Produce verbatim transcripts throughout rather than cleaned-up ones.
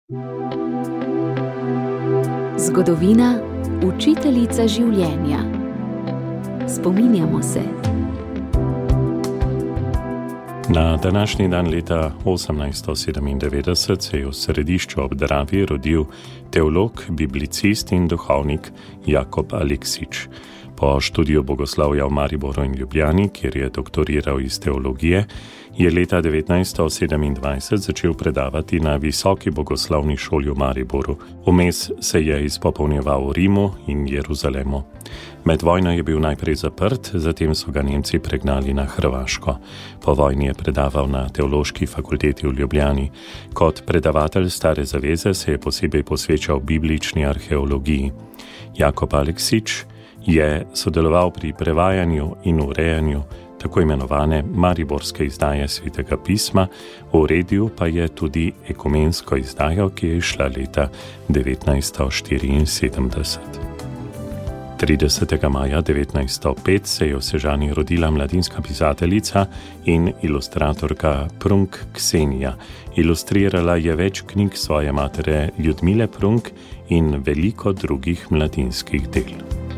Zgodovina, učiteljica življenja. Spominjamo se. Na današnji dan leta osemnajststo sedemindevetdeset se je v Središču ob Dravi rodil teolog, biblicist in duhovnik Jakop Aleksič. Po študiju bogoslovja v Mariboru in Ljubljani, kjer je doktoriral iz teologije, je leta devetnajststo sedemindvajset začel predavati na Visoki bogoslovni šoli v Mariboru. Vmes se je izpopolnjeval v Rimu in Jeruzalemu. Med vojno je bil najprej zaprt, zatem so ga Nemci pregnali na Hrvaško. Po vojni je predaval na Teološki fakulteti v Ljubljani. Kot predavatelj Stare zaveze se je posebej posvečal biblični arheologiji. Jakop Aleksič je sodeloval pri prevajanju in urejanju tako imenovane mariborske izdaje Svetega pisma, uredil pa je tudi ekumensko izdajo, ki je izšla leta devetnajststo štiriinsedemdeset. tridesetega maja devetnajststo pet se je v Sežani rodila mladinska pisateljica in ilustratorka Prunk Ksenija. Ilustrirala je več knjig svoje matere Ljudmile Prunk in veliko drugih mladinskih del.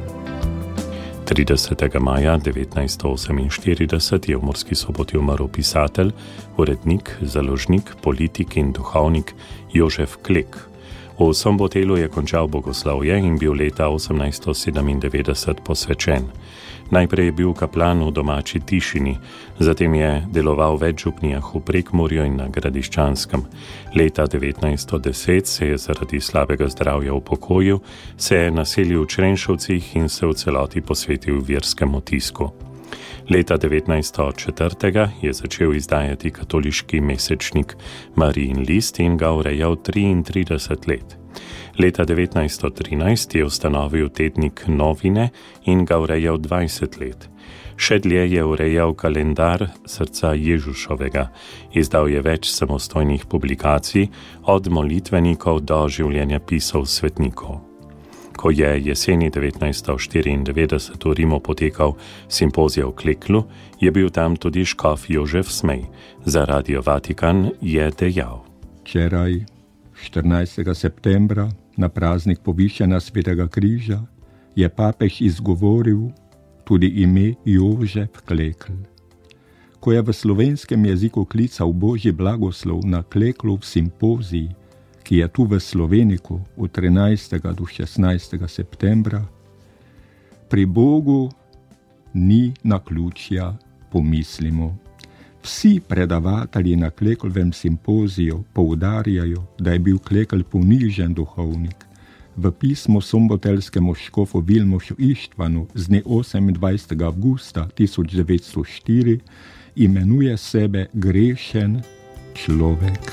tridesetega maja devetnajststo oseminštirideset je v Murski Soboti umrl pisatelj, urednik, založnik, politik in duhovnik Jožef Klek. V Sombotelu je končal bogoslovje in bil leta osemnajststo sedemindevetdeset posvečen. Najprej je bil kaplan v domači Tišini, zatem je deloval v več župnijah v Prekmurju in na Gradiščanskem. Leta devetnajststo deset se je zaradi slabega zdravja upokojil, se je naselil v Črenšovcih in se v celoti posvetil verskemu tisku. Leta devetnajststo četiri je začel izdajati katoliški mesečnik Marijin list in ga urejal triintrideset let. Leta devetnajststo trinajst je ustanovil tednik Novine in ga urejal dvajset let. Še dlje je urejal kalendar Srca Ježušovega. Izdal je več samostojnih publikacij, od molitvenikov do življenjepisov svetnikov. Ko je jeseni devetnajststo štiriindevetdeset v Rimu potekal simpozij o Kleklu, je bil tam tudi škof Jožef Smej. Za Radio Vatikan je dejal: Včeraj, štirinajstega septembra, na praznik povišanja Svetega križa, je papež izgovoril tudi ime Jožef Klekl. Ko je v slovenskem jeziku klical Božji blagoslov na Kleklov simpozij, ki je tu v Sloveniku od trinajstega do šestnajstega septembra, pri Bogu ni naključja, pomislimo. Vsi predavatelji na Kleklovem simpoziju poudarjajo, da je bil Klekl ponižen duhovnik. V pismu sombotelskemu škofu Vilmošu Ištvanu z dne osemindvajsetega avgusta tisoč devetsto štiri imenuje sebe grešen človek.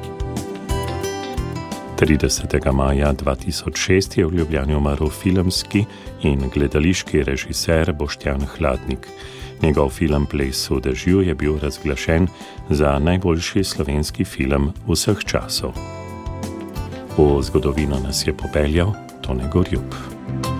tridesetega maja dva tisoč šest je v Ljubljani umrl filmski in gledališki režiser Boštjan Hladnik. Njegov film Ples v dežju je bil razglašen za najboljši slovenski film vseh časov. V zgodovino nas je popeljal Tone Gorjup.